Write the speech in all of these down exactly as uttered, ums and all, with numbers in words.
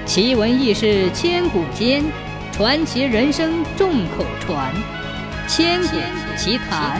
奇闻异事千古间，传奇人生众口传。千古奇谈。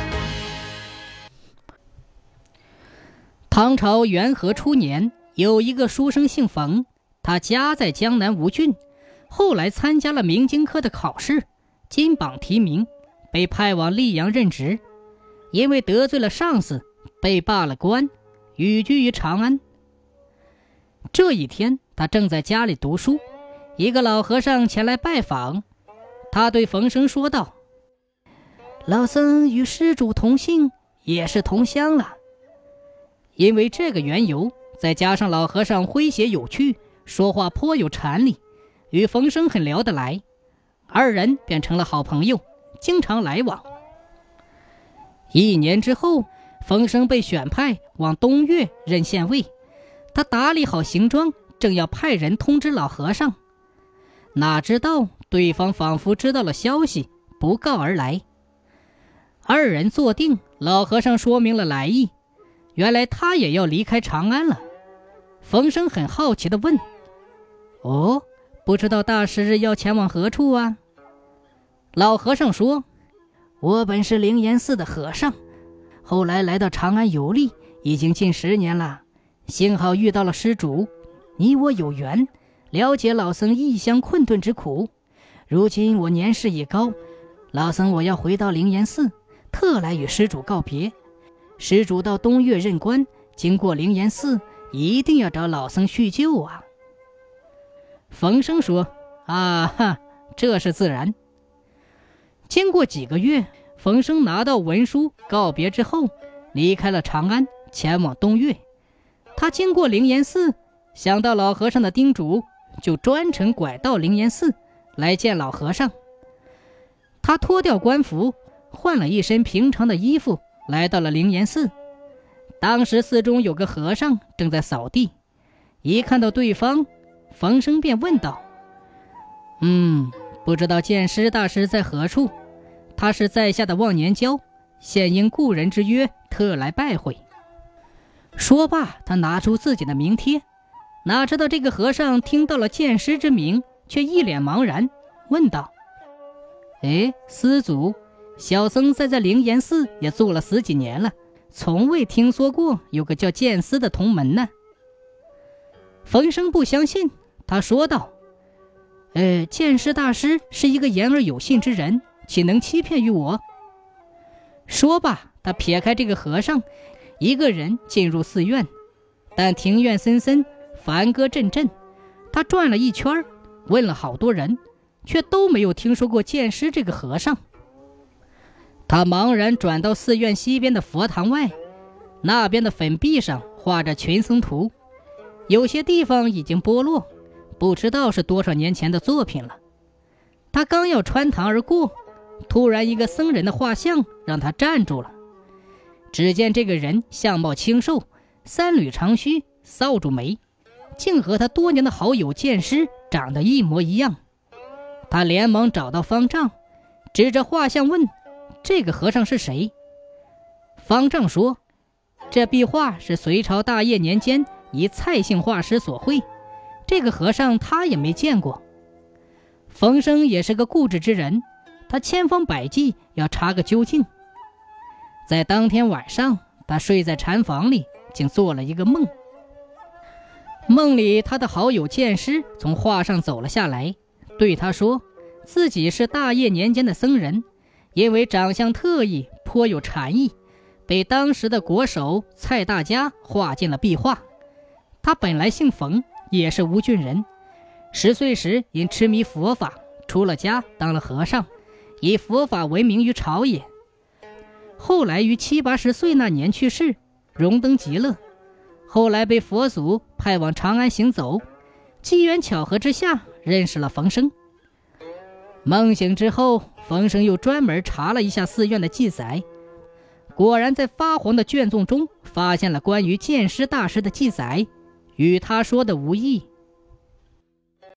唐朝元和初年，有一个书生姓冯，他家在江南吴郡，后来参加了明经科的考试，金榜题名，被派往溧阳任职。因为得罪了上司，被罢了官，寓居于长安。这一天，他正在家里读书，一个老和尚前来拜访。他对冯生说道：老僧与施主同姓，也是同乡了。因为这个缘由，再加上老和尚诙谐有趣，说话颇有禅理，与冯生很聊得来，二人便成了好朋友，经常来往。一年之后，冯生被选派往东岳任县尉。他打理好行装，正要派人通知老和尚，哪知道对方仿佛知道了消息，不告而来。二人坐定，老和尚说明了来意，原来他也要离开长安了。冯生很好奇地问：哦，不知道大师要前往何处啊？老和尚说：我本是灵岩寺的和尚，后来来到长安游历，已经近十年了。幸好遇到了施主，你我有缘，了解老僧异乡困顿之苦。如今我年事已高，老僧我要回到灵岩寺，特来与施主告别。施主到东岳任官，经过灵岩寺，一定要找老僧叙旧啊。冯生说：啊哈，这是自然。经过几个月，冯生拿到文书告别之后，离开了长安，前往东岳。他经过灵岩寺，想到老和尚的叮嘱，就专程拐到灵岩寺来见老和尚。他脱掉官服，换了一身平常的衣服，来到了灵岩寺。当时寺中有个和尚正在扫地，一看到对方，冯生便问道：嗯，不知道剑师大师在何处？他是在下的忘年交，现应故人之约，特来拜会。说罢，他拿出自己的名帖，哪知道这个和尚听到了剑师之名，却一脸茫然，问道：哎，司祖，小僧在在灵岩寺也住了十几年了，从未听说过有个叫剑师的同门呢。冯生不相信，他说道：呃，剑师大师是一个言而有信之人，岂能欺骗于我？说罢，他撇开这个和尚，一个人进入寺院，但庭院深深，梵歌阵阵。他转了一圈，问了好多人，却都没有听说过剑师这个和尚。他茫然转到寺院西边的佛堂外，那边的粉壁上画着群僧图，有些地方已经剥落，不知道是多少年前的作品了。他刚要穿堂而过，突然一个僧人的画像让他站住了。只见这个人相貌清瘦，三缕长须，扫帚眉，竟和他多年的好友剑师长得一模一样。他连忙找到方丈，指着画像问：这个和尚是谁？方丈说：这壁画是隋朝大业年间以蔡姓画师所绘，这个和尚他也没见过。冯生也是个固执之人，他千方百计要查个究竟。在当天晚上，他睡在禅房里，竟做了一个梦。梦里他的好友剑师从画上走了下来，对他说自己是大业年间的僧人，因为长相特异，颇有禅意，被当时的国手蔡大家画进了壁画。他本来姓冯，也是吴郡人，十岁时因痴迷佛法，出了家当了和尚，以佛法闻名于朝野。后来于七八十岁那年去世，荣登极乐。后来被佛祖派往长安行走，机缘巧合之下认识了冯生。梦醒之后，冯生又专门查了一下寺院的记载，果然在发黄的卷宗中发现了关于剑师大师的记载，与他说的无异。